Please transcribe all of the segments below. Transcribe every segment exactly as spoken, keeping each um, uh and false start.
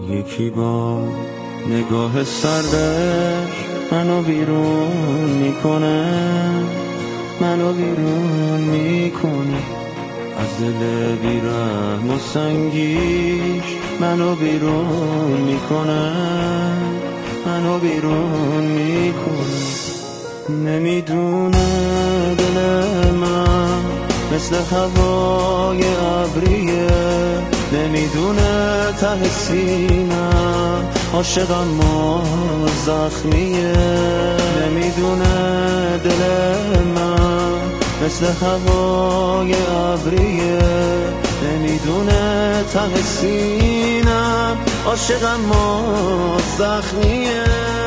یکی با نگاه سردش منو بیرون میکنه، منو بیرون میکنه از دل بیرحم و سنگیش، منو بیرون میکنه، منو بیرون میکنه. نمیدونه دل من مثل هوای ابریه، نمیدونه ته سینم عاشقم و زخمیه. نمیدونه دل من مثل هوای ابریه، نمیدونه ته سینم عاشقم و زخمیه.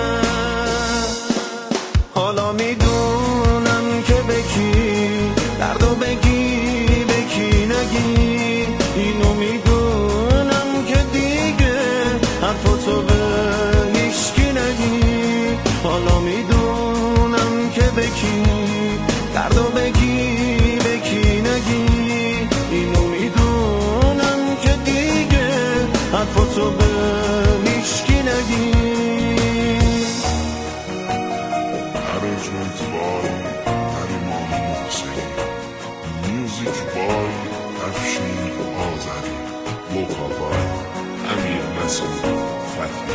حالا میدونم که به کی دردو بگی، به کی نگی، اینو میدونم که دیگه حرفاتو به هیچکی نگی. حالا میدونم که به کی دردو بگی، به کی نگی، اینو میدونم که دیگه حرفاتو به هیچکی نگی. Arrangement by Narimani Mohseni, music by Afshin Azari, vocal by Amir Masoud Fathi.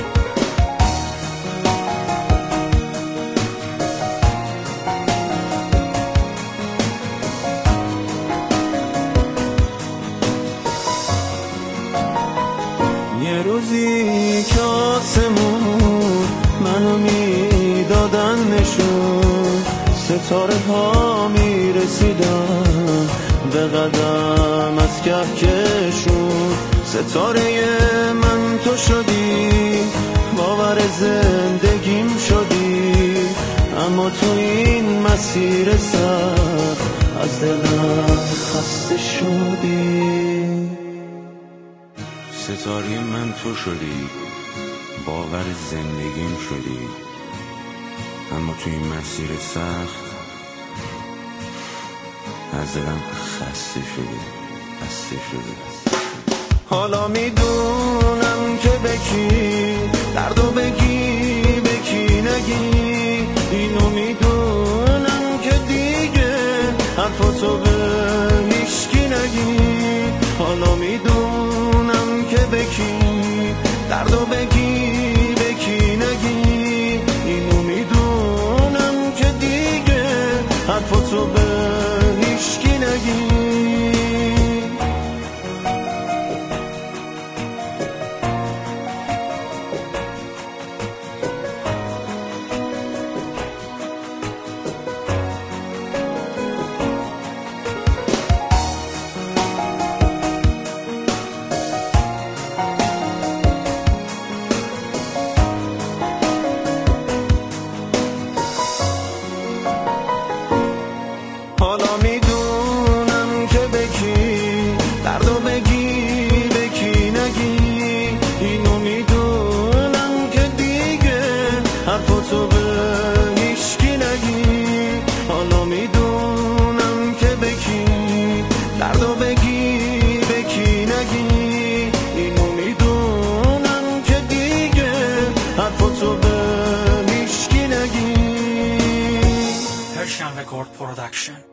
یه روزی که آسمون منو میدادن نشون، ستاره ها میرسیدن به قدم از کهکشون. ستاره من تو شدی، باور زندگیم شدی، اما تو این مسیر سخت از دلم خسته شدی. ستاره من تو شدی، باور زندگیم شدی، اما تو این مسیر سخت از دلم خسته شدی، خسته شدی. حالا میدونم که به کی دردو بگی، به کی نگی، اینو میدونم که دیگه حرفاتو به هیچکی نگی. حالا میدونم که به کی دردو بگی، به کی نگی، اینو میدونم که دیگه حرفاتو به هیچکی نگی. حالا میدونم که به کی دردو بگی، به کی نگی، اینو میدونم که دیگه حرفاتو به هیچکی نگی. حالا میدونم که به کی دردو بگی، به کی نگی، اینو میدونم که دیگه حرفاتو به هیچکی نگی. Persian Record Production.